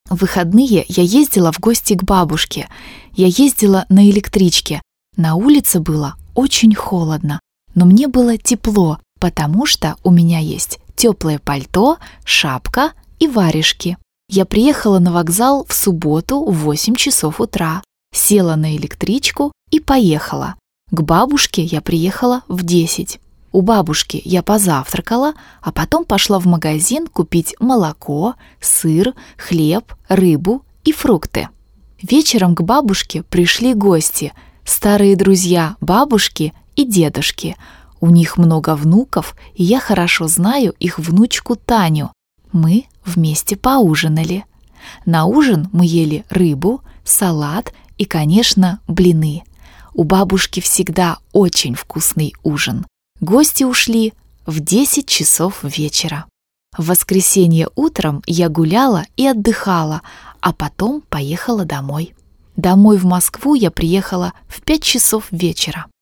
В выходные я ездила в гости к бабушке. Я ездила на электричке. На улице было очень холодно, но мне было тепло, потому что у меня есть теплое пальто, шапка и варежки. Я приехала на вокзал в субботу в 8 часов утра, села на электричку и поехала. К бабушке я приехала в 10. У бабушки я позавтракала, а потом пошла в магазин купить молоко, сыр, хлеб, рыбу и фрукты. Вечером к бабушке пришли гости, старые друзья бабушки и дедушки. У них много внуков, и я хорошо знаю их внучку Таню. Мы вместе поужинали. На ужин мы ели рыбу, салат и, конечно, блины. У бабушки всегда очень вкусный ужин. Гости ушли в 10 часов вечера. В воскресенье утром я гуляла и отдыхала, а потом поехала домой. Домой в Москву я приехала в 5 часов вечера.